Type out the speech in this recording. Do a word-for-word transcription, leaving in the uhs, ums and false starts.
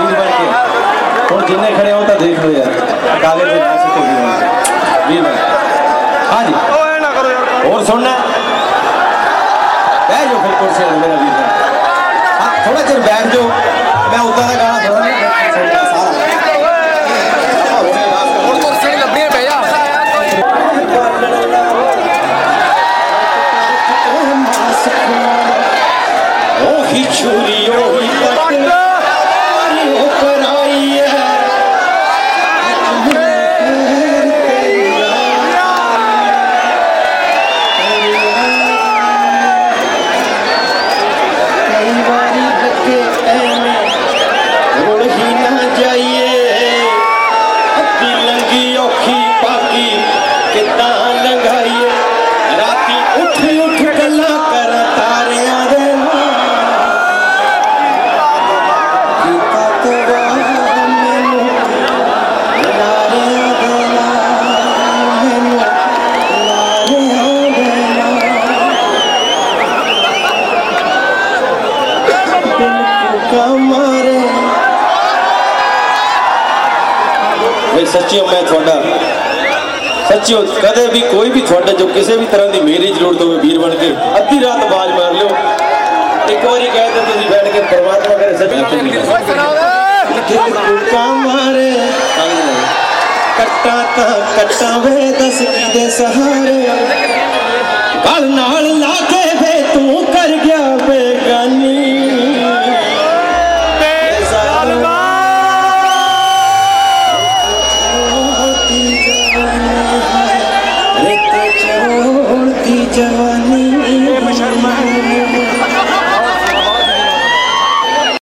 वीर बन के हम जिन्ने खड़े हो तो देख लो यार कागज पे नाच के वीर बन हाँ जी और सुनना बैठ जाओ फिर कुर्सी पे मेरा वीर हाँ थोड़ा देर बैठ जाओ मैं उतना का गाना सुना सच्चियों मैं थोड़ा सच्चियों कदे भी कोई भी थोड़ा जो किसी भी तरह की मेरी जरूरत हो वीर बन के अद्धी रात आवाज मार लो एक बार कहते तुम बैठ के परमात्मा करे मारे कट्टा ता कट्टा वे दस दे सहारे गल नाल ला के वे तू कर गया बेगानी